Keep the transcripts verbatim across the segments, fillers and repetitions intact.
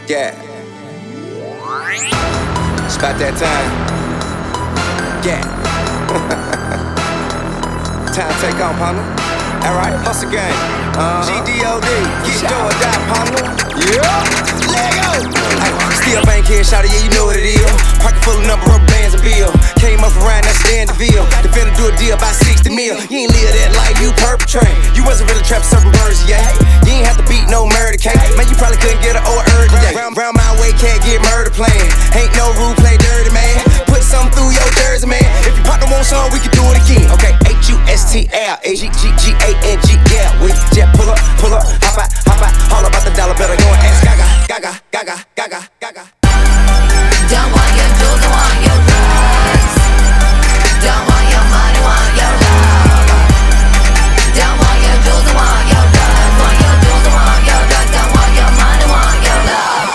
Yeah. It's about that time. Yeah. Time to take on, partner. Alright, hustle game. Uh-huh. G D O D, get do or die, partner. Yeah. Lego. Ay, still bank here, shawty, yeah, you know what it is. Pocket full of number rubber bands and bill. Came up around that Stanleyville. The finna do a deal by sixty mil. You ain't live that life, you perpetrate. You wasn't really trapping certain birds, yeah. You ain't have to beat no murder case. Man, you probably couldn't get an old earth today. Round, round my way, can't get murder playing. Ain't no rule, play dirty, man. Put something through your jersey, man. If your partner wants some, we can do it again. Okay, H U S T L A G G G A N G, yeah. We just pull up, pull up, hop out, hop out. All about the dollar, better go and ask Gaga, Gaga, Gaga, Gaga, Gaga. Don't want your jewels, don't want your drugs. Don't want your money, want your love. Don't want your jewels, don't want your drugs. Want your jewels, don't want your drugs. Don't want your money, want your love.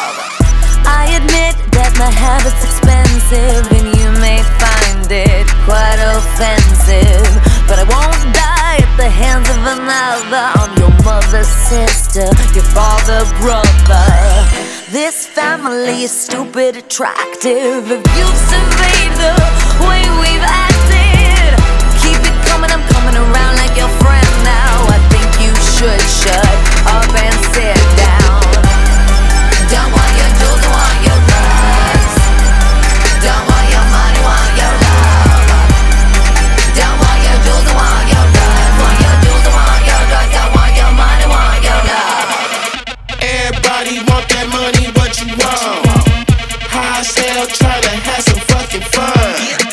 I admit that my habit's expensive, and you may find it quite offensive, but I won't die at the hands of another. I'm your mother's sister, your father, brother. This family is stupid attractive. If you survey the way we've acted, keep it coming, I'm coming around like your friend now. I think you should shut up and sit down. Don't want your jewels, don't want your drugs. Don't want your money, want your love. Don't want your jewels, don't want your drugs. Want your jewels, don't want your drugs. Don't want your money, want your love. Everybody want that money, what you want? High sale, try to have some fucking fun.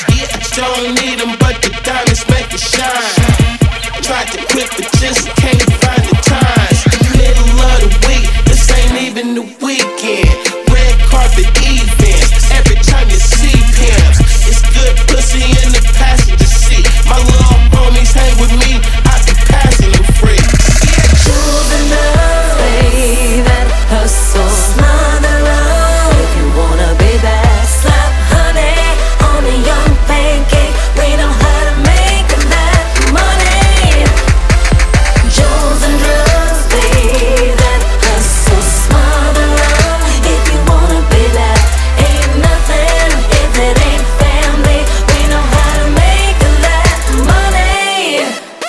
Don't need them, but the diamonds make it shine. Tried to quit, but just can't find the time. Middle of the week, this ain't even the weekend. Red carpet events, every time you see pimps. It's good pussy in the passenger seat. My little homies hang with me, I be passing them free. Jewels and love, baby, hustle, smother up. If you wanna be that slap honey on a young pancake, we know how to make that money. Jewels and drugs, baby, hustle, smother up. If you wanna be that, ain't nothing if it ain't family. We know how to make that money.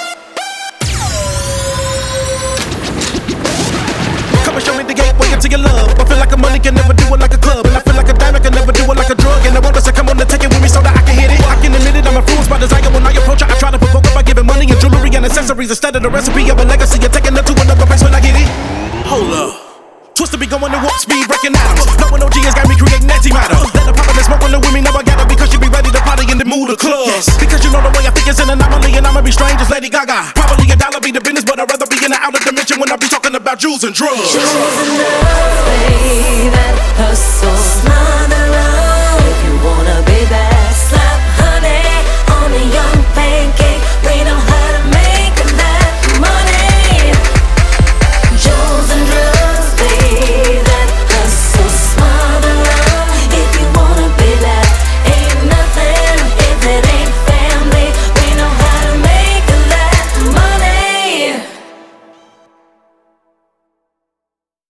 Come and show me the gateway into your love. I feel like a money can never do it like a club, and I feel like a diamond can never do it like a drug. And I want us to come on and take it with me so that I can hit it. I can admit it, I'm influenced by desire. When I approach her, I try to provoke her by giving money and jewelry and accessories instead of the recipe of a legacy. You're taking her to another place when I get it. Hold up. Twister be going at warp speed, wrecking atoms. Knowing O G has got me creating antimatter. Let her pop and smoke on the with me, now I got her because she be ready to party in the mood of clubs. Because you know the way I think is an anomaly, and I'ma be strange as Lady Gaga. Probably a dollar be the business, but I'd rather be in the outer dimension when I be talking about jewels and drugs. Jewels and love.